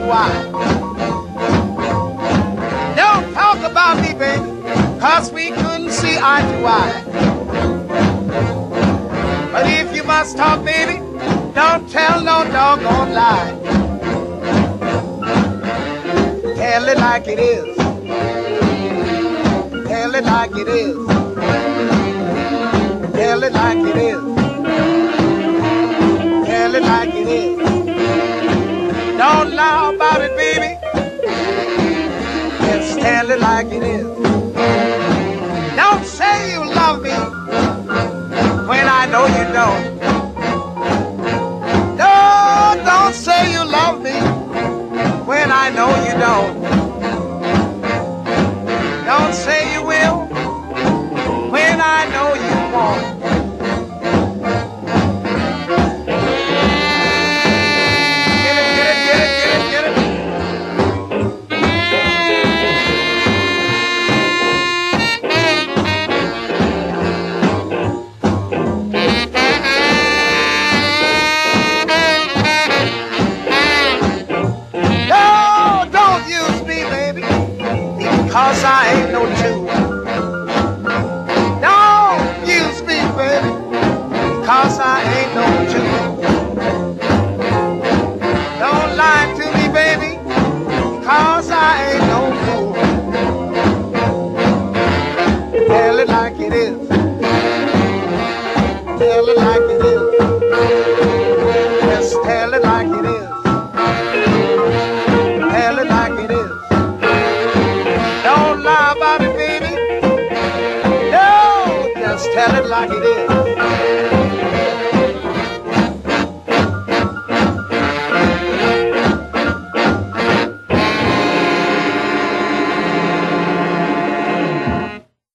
why. Don't talk about me, baby, 'cause we couldn't see eye to eye. But if you must talk, baby, don't tell no doggone lie. Tell it like it is. Tell it like it is. Tell it like it is. Tell it like it is. Don't lie about it, baby. Just tell it like it is. Don't say you love me when I know you don't. No, don't say you love me when I know you don't. Don't say you will when I know you won't. Cause I ain't no Jew. Don't use me, baby, cause I ain't no Jew. Don't lie to me, baby, cause I ain't no fool. Tell it like it is. Tell it like it is. Just tell it like it is. Tell it like it is. Don't lie about it, baby. No, just tell it like it is.